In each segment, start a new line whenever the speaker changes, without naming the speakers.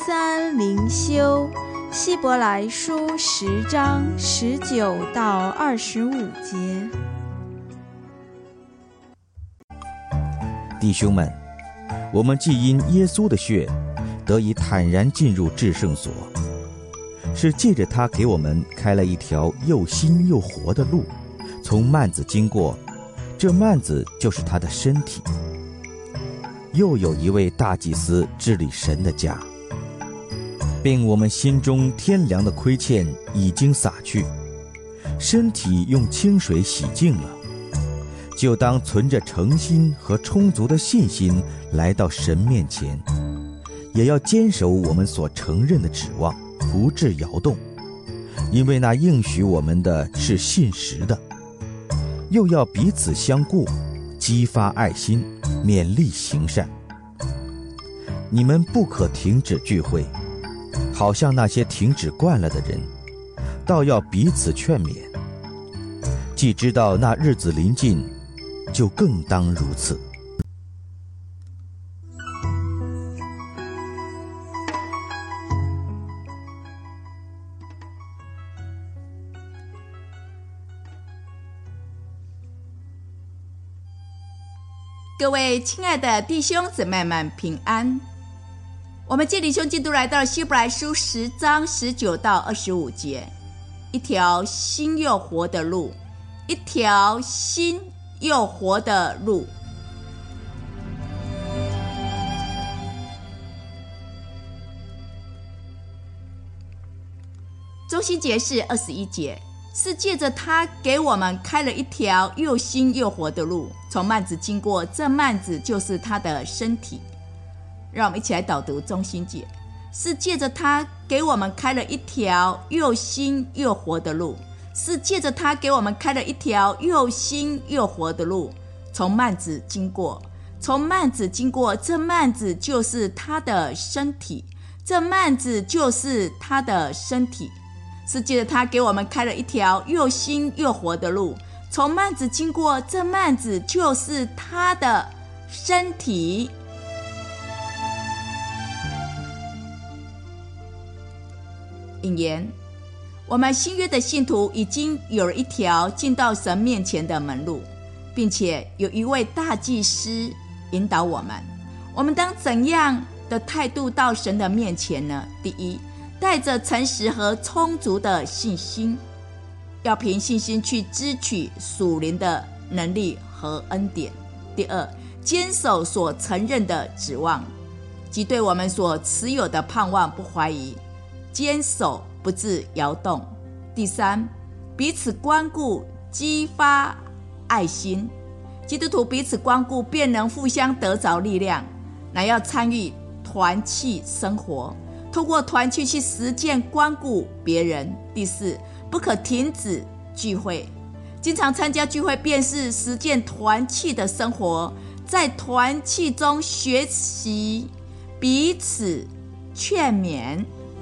三灵修，希伯来书10章19到25节。
弟兄们，我们既因耶稣的血得以坦然进入至圣所，是借着他给我们开了一条又新又活的路，从幔子经过，这幔子就是他的身体。又有一位大祭司治理神的家，并我们心中天良的亏欠已经洒去，身体用清水洗净了，就当存着诚心和充足的信心来到神面前，也要坚守我们所承认的指望，不致摇动，因为那应许我们的是信实的。又要彼此相顾，激发爱心，勉励行善。你们不可停止聚会，好像那些停止惯了的人，倒要彼此劝勉。既知道那日子临近，就更当如此。
各位亲爱的弟兄姊妹们平安。我们接领兄进度来到了希伯来书10章19到25节，一条新又活的路，一条新又活的路。中心节是21节，是借着他给我们开了一条又新又活的路，从幔子经过，这幔子就是他的身体。让我们一起来导读中心节，是借着他给我们开了一条又新又活的路，是借着他给我们开了一条又新又活的路，从幔子经过，从幔子经过，这幔子就是他的身体，这幔子就是他的身体。是借着他给我们开了一条又新又活的路，从幔子经过，这幔子就是他的身体。引言：我们新约的信徒已经有了一条进到神面前的门路，并且有一位大祭司引导我们。我们当怎样的态度到神的面前呢？第一，带着诚实和充足的信心，要凭信心去支取属灵的能力和恩典。第二，坚守所承认的指望，即对我们所持有的盼望不怀疑，坚守不致摇动。第三，彼此关顾，激发爱心。基督徒彼此关顾，便能互相得着力量，乃要参与团契生活，透过团契去实践关顾别人。第四，不可停止聚会，经常参加聚会便是实践团契的生活，在团契中学习彼此劝勉。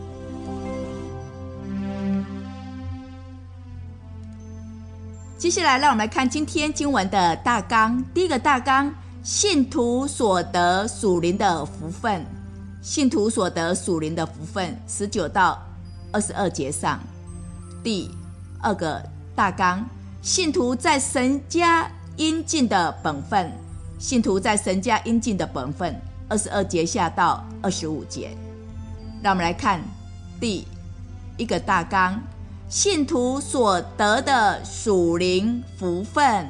接下来让我们来看今天经文的大纲。第一个大纲，信徒所得属灵的福分。信徒所得属灵的福分，19到22节上。第二个大纲，信徒在神家应尽的本分。信徒在神家应尽的本分，22节下到25节。让我们来看第一个大纲，信徒所得的属灵福分。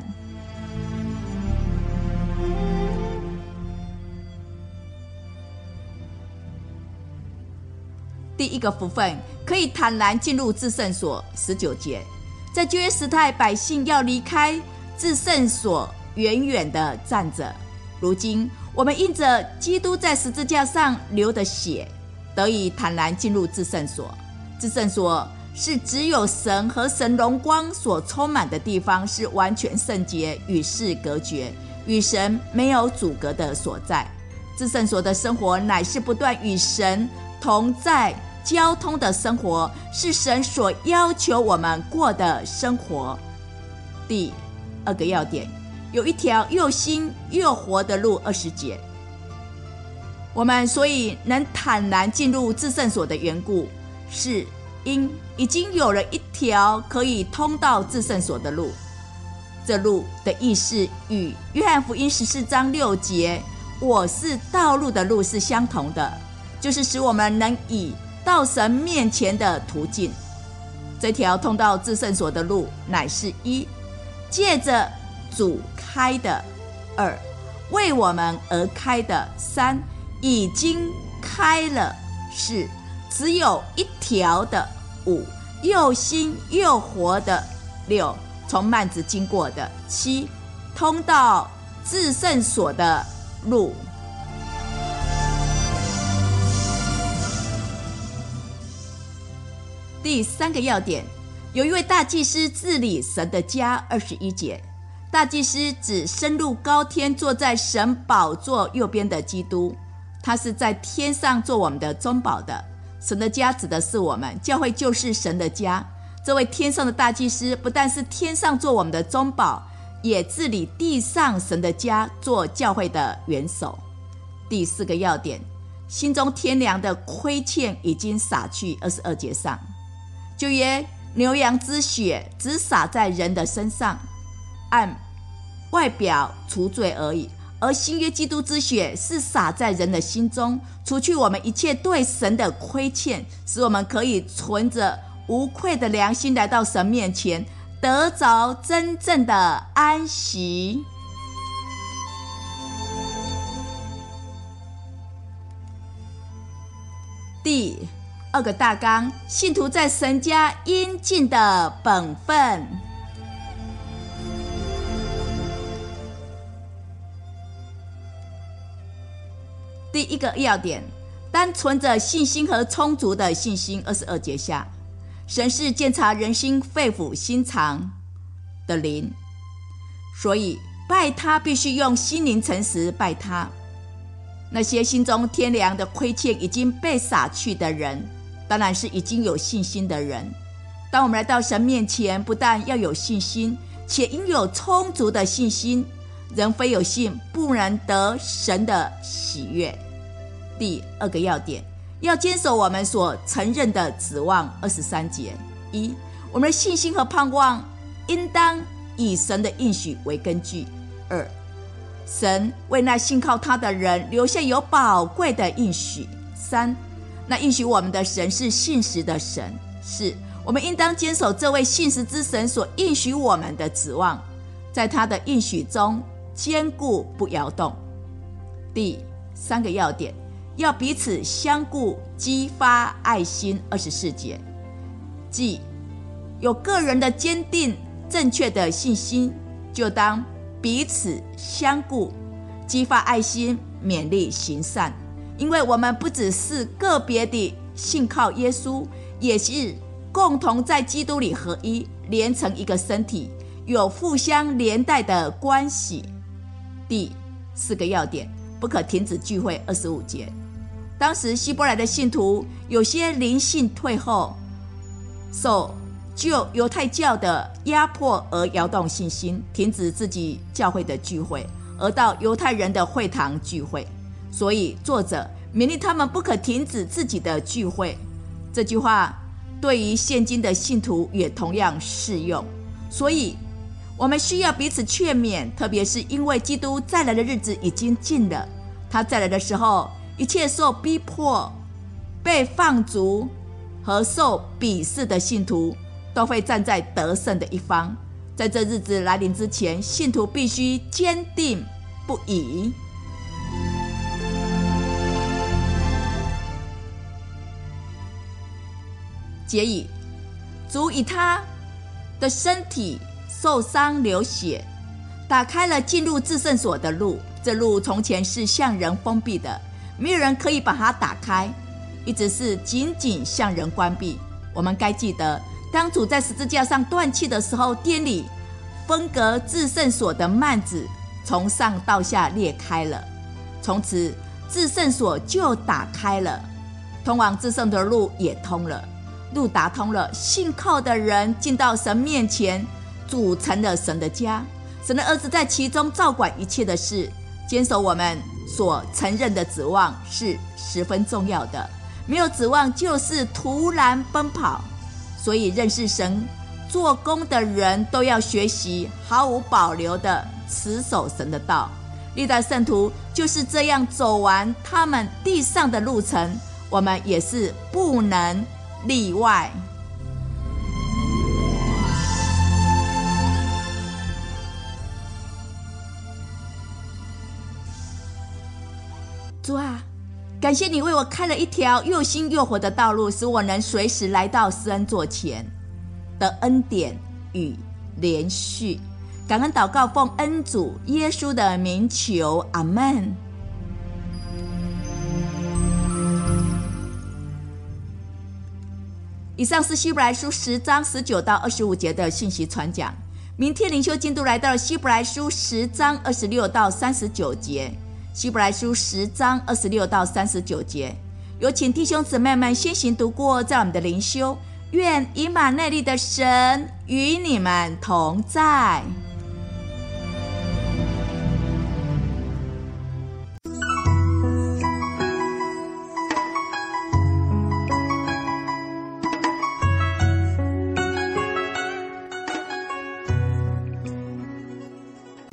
第一个福分，可以坦然进入至圣所，19节。在旧约时代，百姓要离开至圣所，远远地站着。如今我们因着基督在十字架上流的血，得以坦然进入至圣所。至圣所是只有神和神荣光所充满的地方，是完全圣洁，与世隔绝，与神没有阻隔的所在。至圣所的生活乃是不断与神同在交通的生活，是神所要求我们过的生活。第二个要点，有一条又新又活的路，20节。 我们所以能坦然进入至圣所的缘故，是因已经有了一条可以通到至圣所的路。这路的意思与约翰福音14章6节我是道路的路是相同的，就是使我们能以到神面前的途径。这条通到至圣所的路乃是一，借着主开的；二，为我们而开的；三，已经开了；四，只有一条的；五，又新又活的；六，从幔子经过的；七，通到至圣所的路。第三个要点，有一位大祭司治理神的家。21节，大祭司指升入高天，坐在神宝座右边的基督，他是在天上做我们的中保的。神的家指的是我们，教会就是神的家。这位天上的大祭司不但是天上做我们的中保，也治理地上神的家，做教会的元首。第四个要点，心中天良的亏欠已经洒去。22节上，旧约牛羊之血只洒在人的身上，按外表除罪而已，而新约基督之血是洒在人的心中，除去我们一切对神的亏欠，使我们可以存着无愧的良心来到神面前，得着真正的安息。第二个大纲，信徒在神家应尽的本分。第一个要点，单存着信心和充足的信心。22节下，神是鉴察人心肺腑心肠的灵，所以拜他必须用心灵诚实拜他。那些心中天良的亏欠已经被洒去的人，当然是已经有信心的人。当我们来到神面前，不但要有信心，且应有充足的信心。人非有信，不能得神的喜悦。第二个要点，要坚守我们所承认的指望。23节，一，我们的信心和盼望应当以神的应许为根据。二，神为那信靠他的人留下有宝贵的应许。三，那应许我们的神是信实的神。四，我们应当坚守这位信实之神所应许我们的指望，在他的应许中坚固不摇动。第三个要点，要彼此相顾，激发爱心。24节，即有个人的坚定正确的信心，就当彼此相顾，激发爱心，勉励行善。因为我们不只是个别地信靠耶稣，也是共同在基督里合一，连成一个身体，有互相连带的关系。第四个要点，不可停止聚会。25节，当时希伯来的信徒有些灵性退后，受就犹太教的压迫而摇动信心，停止自己教会的聚会，而到犹太人的会堂聚会。所以作者勉励他们不可停止自己的聚会。这句话对于现今的信徒也同样适用。所以我们需要彼此劝勉，特别是因为基督再来的日子已经近了。他再来的时候，一切受逼迫、被放逐和受鄙视的信徒都会站在得胜的一方。在这日子来临之前，信徒必须坚定不移。结语，主以他的身体受伤流血，打开了进入至圣所的路。这路从前是向人封闭的，没有人可以把它打开，一直是紧紧向人关闭。我们该记得，当主在十字架上断气的时候，殿里分隔至圣所的幔子从上到下裂开了，从此至圣所就打开了，通往至圣的路也通了。路打通了，信靠的人进到神面前，组成了神的家。神的儿子在其中照管一切的事，坚守我们所承认的指望是十分重要的，没有指望就是徒然奔跑。所以认识神做工的人都要学习毫无保留的持守神的道。历代圣徒就是这样走完他们地上的路程，我们也是不能例外。主啊，感谢你为我开了一条又新又活的道路，使我能随时来到施恩座前的恩典与连续。感恩祷告，奉恩主耶稣的名求，阿们。以上是希伯来书10章19到25节的信息传讲。明天灵修进度来到了希伯来书10章26到39节。希伯来书10章26到39节，有请弟兄姊妹们先行读过，在我们的灵修。愿以马内利的神与你们同在。